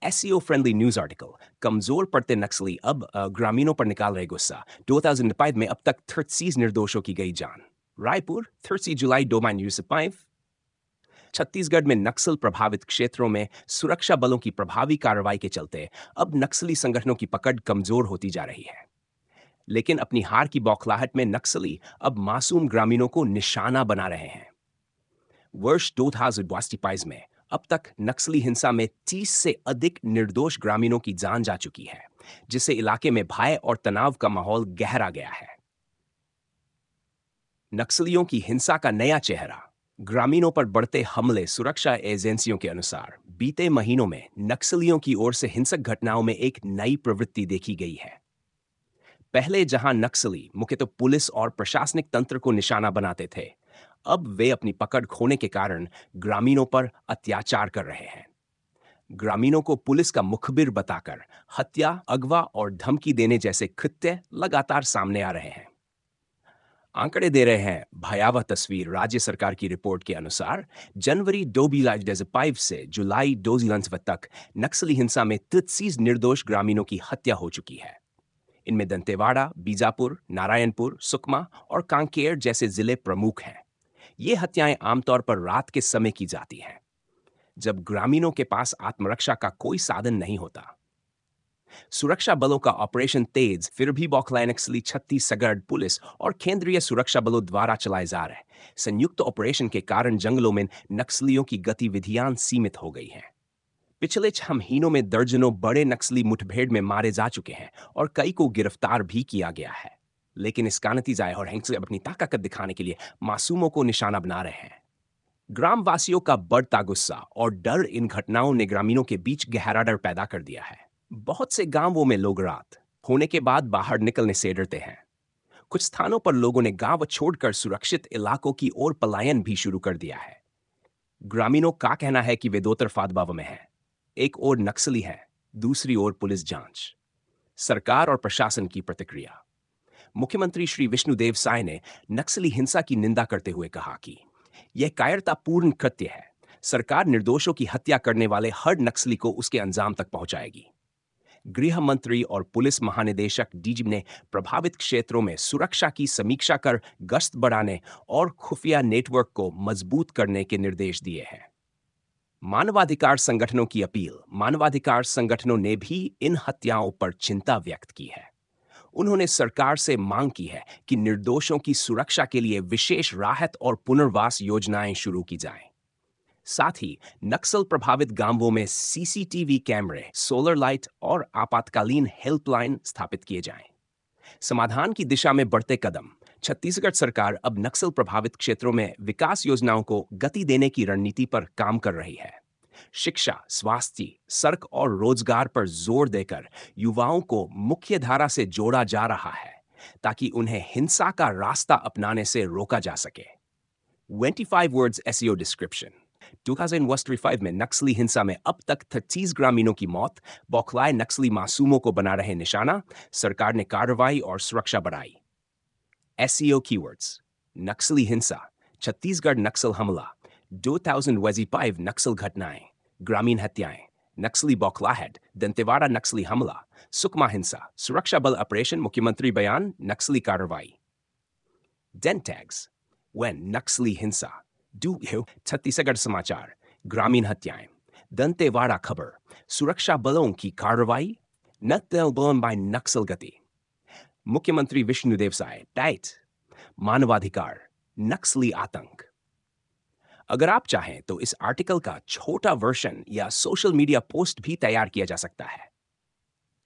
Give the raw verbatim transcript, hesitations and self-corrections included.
SEO friendly news article. कमजोर पड़ते नक्सली अब अ, ग्रामीणों पर निकाल रहे गुस्सा। दो हज़ार पाँच में अब तक तैंतीस निर्दोषों की गई जान। रायपुर तीस जुलाई दो हज़ार पाँच। छत्तीसगढ़ में नक्सल प्रभावित क्षेत्रों में सुरक्षा बलों की प्रभावी कार्रवाई के चलते अब नक्सली संगठनों की पकड़ कमजोर होती जा रही है। लेकिन अपनी हार की बौखलाहट में नक्सली अब मासूम ग्रामीणों को निशाना बना रहे हैं। वर्ष दो हज़ार बाईस में अब तक नक्सली हिंसा में तीस से अधिक निर्दोष ग्रामीणों की जान जा चुकी है, जिससे इलाके में भय और तनाव का माहौल गहरा गया है। नक्सलियों की हिंसा का नया चेहरा। ग्रामीणों पर बढ़ते हमले। सुरक्षा एजेंसियों के अनुसार बीते महीनों में नक्सलियों की ओर से हिंसक घटनाओं में एक नई प्रवृत्ति देखी गई है। पहले जहां नक्सली मुख्यतः पुलिस और प्रशासनिक तंत्र को निशाना बनाते थे, अब वे अपनी पकड़ खोने के कारण ग्रामीणों पर अत्याचार कर रहे हैं। ग्रामीणों को पुलिस का मुखबिर बताकर हत्या, अगवा और धमकी देने जैसे कृत्य लगातार सामने आ रहे हैं। आंकड़े दे रहे हैं भयावह तस्वीर। राज्य सरकार की रिपोर्ट के अनुसार जनवरी दो हज़ार पाँच से जुलाई दो हज़ार तक नक्सली हिंसा में तैंतीस निर्दोष ग्रामीणों की हत्या हो चुकी है। इनमें दंतेवाड़ा, बीजापुर, नारायणपुर, सुकमा और कांकेर जैसे जिले प्रमुख हैं। ये हत्याएं आमतौर पर रात के समय की जाती हैं, जब ग्रामीणों के पास आत्मरक्षा का कोई साधन नहीं होता। सुरक्षा बलों का ऑपरेशन तेज फिर भी बौखलाए नक्सली छत्तीसगढ़ पुलिस और केंद्रीय सुरक्षा बलों द्वारा चलाए जा रहे संयुक्त ऑपरेशन के कारण जंगलों में नक्सलियों की गतिविधियां सीमित हो गई हैं। पिछले छह महीनों में दर्जनों बड़े नक्सली मुठभेड़ में मारे जा चुके हैं और कई को गिरफ्तार भी किया गया है। लेकिन इसका नतीजा और हिंसक अपनी ताकत दिखाने के लिए मासूमों को निशाना बना रहे हैं। ग्रामवासियों का बढ़ता गुस्सा और डर इन घटनाओं ने ग्रामीणों के बीच गहरा डर पैदा कर दिया है। बहुत से गांवों में लोग रात होने के बाद बाहर निकलने से डरते हैं। कुछ स्थानों पर लोगों ने गांव छोड़कर सुरक्षित इलाकों की ओर पलायन भी शुरू कर दिया है। ग्रामीणों का कहना है कि वे दो तरफा दबाव में हैं। एक ओर नक्सली है, दूसरी ओर पुलिस जांच। सरकार और प्रशासन की प्रतिक्रिया। मुख्यमंत्री श्री विष्णुदेव साय ने नक्सली हिंसा की निंदा करते हुए कहा कि यह कायरतापूर्ण कृत्य है। सरकार निर्दोषों की हत्या करने वाले हर नक्सली को उसके अंजाम तक पहुंचाएगी। गृह मंत्री और पुलिस महानिदेशक डीजी ने प्रभावित क्षेत्रों में सुरक्षा की समीक्षा कर गश्त बढ़ाने और खुफिया नेटवर्क को मजबूत करने के निर्देश दिए हैं। मानवाधिकार संगठनों की अपील। मानवाधिकार संगठनों ने भी इन हत्याओं पर चिंता व्यक्त की है। उन्होंने सरकार से मांग की है कि निर्दोषों की सुरक्षा के लिए विशेष राहत और पुनर्वास योजनाएं शुरू की जाएं। साथ ही नक्सल प्रभावित गांवों में सीसीटीवी कैमरे, सोलर लाइट और आपातकालीन हेल्पलाइन स्थापित किए जाएं। समाधान की दिशा में बढ़ते कदम। छत्तीसगढ़ सरकार अब नक्सल प्रभावित क्षेत्रों में विकास योजनाओं को गति देने की रणनीति पर काम कर रही है। शिक्षा, स्वास्थ्य, सड़क और रोजगार पर जोर देकर युवाओं को मुख्य धारा से जोड़ा जा रहा है, ताकि उन्हें हिंसा का रास्ता अपनाने से रोका जा सके। पच्चीस वर्ड्स एसईओ डिस्क्रिप्शन। दो हज़ार पाँच में नक्सली हिंसा में अब तक तैंतीस ग्रामीणों की मौत। बौखलाए नक्सली मासूमों को बना रहे निशाना। सरकार ने कार्रवाई और सुरक्षा बढ़ाई। SEO keywords. नक्सली हिंसा, छत्तीसगढ़ नक्सल हमला, दो हज़ार पाँच नक्सल घटनाएं, ग्रामीण हत्याएं, नक्सली बौखलाहट, दंतेवाड़ा नक्सली हमला, सुकमा हिंसा, सुरक्षा बल ऑपरेशन, मुख्यमंत्री बयान, नक्सली कार्रवाई। Dent tags. व्हेन नक्सली हिंसा, डू छत्तीसगढ़ समाचार, ग्रामीण हत्याएं, दंतेवाड़ा खबर, सुरक्षा बलों की कार्रवाई, नक्सल बाय नक्सल गति। मुख्यमंत्री विष्णुदेव साय, टाइट, मानवाधिकार, नक्सली आतंक। अगर आप चाहें तो इस आर्टिकल का छोटा वर्जन या सोशल मीडिया पोस्ट भी तैयार किया जा सकता है।